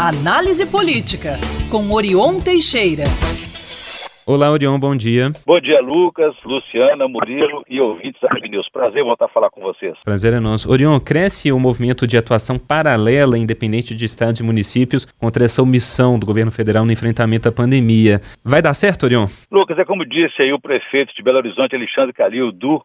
Análise Política, com Orion Teixeira. Olá, Orion, bom dia. Bom dia, Lucas, Luciana, Murilo e ouvintes da Rede News. Prazer voltar a falar com vocês. Prazer é nosso. Orion, cresce o movimento de atuação paralela, independente de estados e municípios, contra essa omissão do governo federal no enfrentamento à pandemia. Vai dar certo, Orion? Lucas, é como disse aí o prefeito de Belo Horizonte, Alexandre Calil, do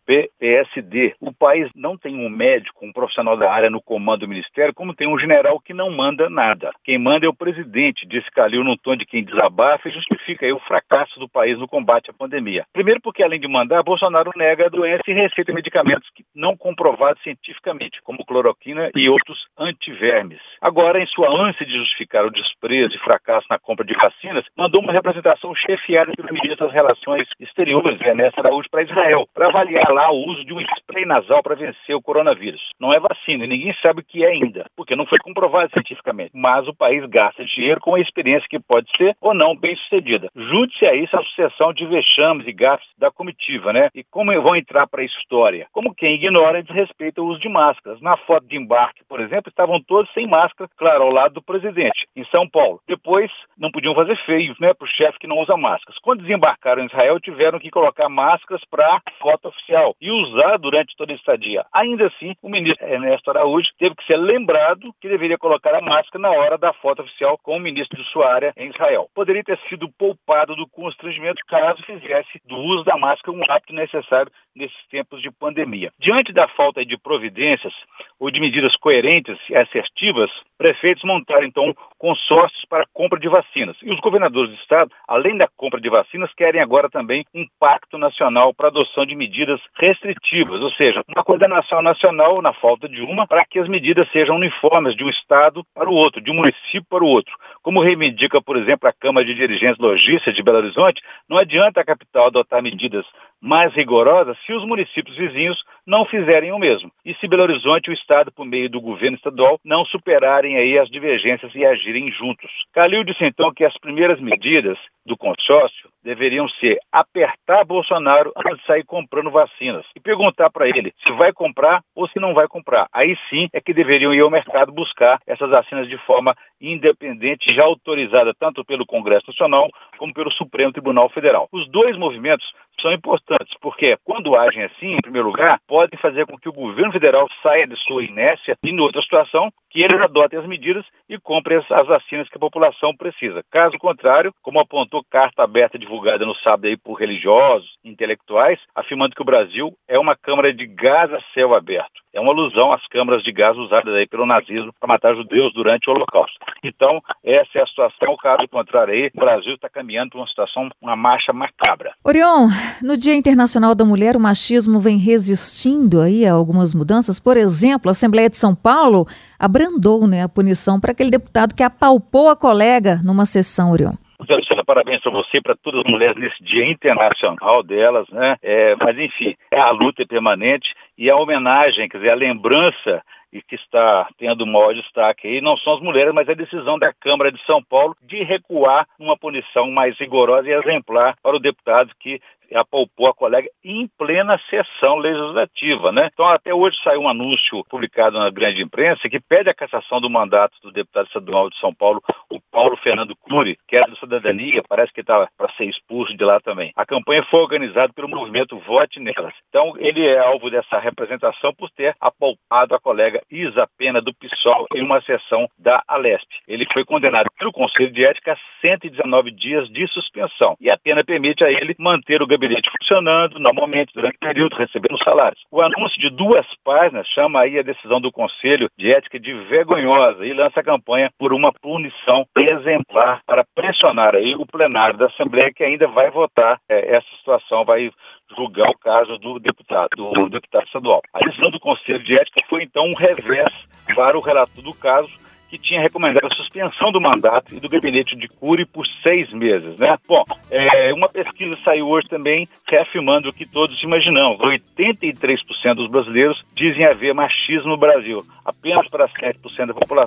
PSD. O país não tem um médico, um profissional da área no comando do ministério, como tem um general que não manda nada. Quem manda é o presidente, disse Calil num tom de quem desabafa e justifica aí o fracasso do país no combate à pandemia. Primeiro porque, além de mandar, Bolsonaro nega a doença e receita medicamentos não comprovados cientificamente, como cloroquina e outros antivermes. Agora, em sua ânsia de justificar o desprezo e fracasso na compra de vacinas, mandou uma representação chefiada pelo ministro das Relações Exteriores, Ernesto Araújo, para Israel, para avaliar lá o uso de um spray nasal para vencer o coronavírus. Não é vacina e ninguém sabe o que é ainda, porque não foi comprovado cientificamente. Mas o país gasta dinheiro com uma experiência que pode ser ou não bem sucedida. Junte-se a isso a sucessão de vexames e gafes da comitiva, né? E como vão entrar para a história? Como quem ignora e desrespeita o uso de máscaras. Na foto de embarque, por exemplo, estavam todos sem máscara, claro, ao lado do presidente, em São Paulo. Depois, não podiam fazer feio, né, para o chefe que não usa máscaras. Quando desembarcaram em Israel, tiveram que colocar máscaras para a foto oficial e usar durante toda a estadia. Ainda assim, o ministro Ernesto Araújo teve que ser lembrado que deveria colocar a máscara na hora da foto oficial com o ministro de sua área em Israel. Poderia ter sido poupado do constrangimento caso fizesse do uso da máscara um hábito necessário nesses tempos de pandemia. Diante da falta de providências ou de medidas coerentes e assertivas, prefeitos montaram então consórcios para a compra de vacinas. E os governadores do estado, além da compra de vacinas, querem agora também um pacto nacional para a adoção de medidas restritivas, ou seja, uma coordenação nacional, na falta de uma, para que as medidas sejam uniformes de um estado para o outro, de um município para o outro. Como reivindica, por exemplo, a Câmara de Dirigentes Logísticos de Belo Horizonte, não adianta a capital adotar medidas mais rigorosas se os municípios vizinhos não fizerem o mesmo. E se Belo Horizonte e o Estado, por meio do governo estadual, não superarem aí as divergências e agirem juntos. Calil disse então que as primeiras medidas do consórcio deveriam ser apertar Bolsonaro antes de sair comprando vacinas e perguntar para ele se vai comprar ou se não vai comprar. Aí sim é que deveriam ir ao mercado buscar essas vacinas de forma independente, já autorizada tanto pelo Congresso Nacional como pelo Supremo Tribunal Federal. Os dois movimentos são importantes, porque quando agem assim, em primeiro lugar, podem fazer com que o governo federal saia de sua inércia e, em outra situação, que eles adotem as medidas e comprem as vacinas que a população precisa. Caso contrário, como apontou carta aberta divulgada no sábado aí por religiosos, intelectuais, afirmando que o Brasil é uma câmara de gás a céu aberto. É uma alusão às câmaras de gás usadas aí pelo nazismo para matar judeus durante o Holocausto. Então, essa é a situação. Caso contrário aí, o Brasil está caminhando para uma situação, uma marcha macabra. Orion, no Dia Internacional da Mulher, o machismo vem resistindo aí a algumas mudanças. Por exemplo, a Assembleia de São Paulo abrandou, né, a punição para aquele deputado que apalpou a colega numa sessão, Orion. Luciana, parabéns para você e para todas as mulheres nesse Dia Internacional delas, né? Mas, enfim, a luta é permanente e a homenagem, quer dizer, a lembrança e que está tendo maior destaque aí, não são as mulheres, mas a decisão da Câmara de São Paulo de recuar numa punição mais rigorosa e exemplar para o deputado que apalpou a colega em plena sessão legislativa, né? Então, até hoje saiu um anúncio publicado na grande imprensa que pede a cassação do mandato do deputado estadual de São Paulo, o Paulo Fernando Cury, que era do Cidadania, parece que estava para ser expulso de lá também. A campanha foi organizada pelo movimento Vote Nelas. Então, ele é alvo dessa representação por ter apalpado a colega Isa Pena, do PSOL, em uma sessão da Alesp. Ele foi condenado pelo Conselho de Ética a 119 dias de suspensão. E a pena permite a ele manter o gabinete funcionando normalmente durante o período, recebendo salários. O anúncio de 2 páginas chama aí a decisão do Conselho de Ética de vergonhosa e lança a campanha por uma punição exemplar para pressionar aí o plenário da Assembleia, que ainda vai votar essa situação, vai julgar o caso do deputado estadual. A decisão do Conselho de Ética foi então um revés para o relator do caso, que tinha recomendado a suspensão do mandato e do gabinete de Cury por 6 meses, né? Bom, uma pesquisa saiu hoje também reafirmando o que todos imaginamos. 83% dos brasileiros dizem haver machismo no Brasil. Apenas para 7% da população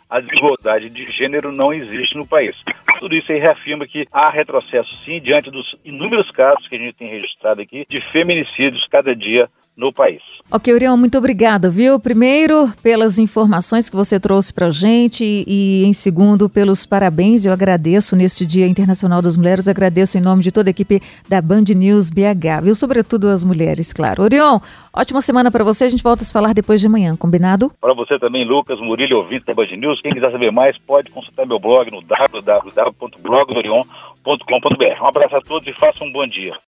a desigualdade de gênero não existe no país. Tudo isso aí reafirma que há retrocesso, sim, diante dos inúmeros casos que a gente tem registrado aqui de feminicídios cada dia no país. Ok, Orion, muito obrigada, viu? Primeiro, pelas informações que você trouxe para a gente e, em segundo, pelos parabéns. Eu agradeço neste Dia Internacional das Mulheres, agradeço em nome de toda a equipe da Band News BH, viu? Sobretudo as mulheres, claro. Orion, ótima semana para você, a gente volta a se falar depois de amanhã, combinado? Para você também, Lucas Murillo, ouvinte da Band News. Quem quiser saber mais, pode consultar meu blog no www.blogdorion.com.br. Um abraço a todos e façam um bom dia.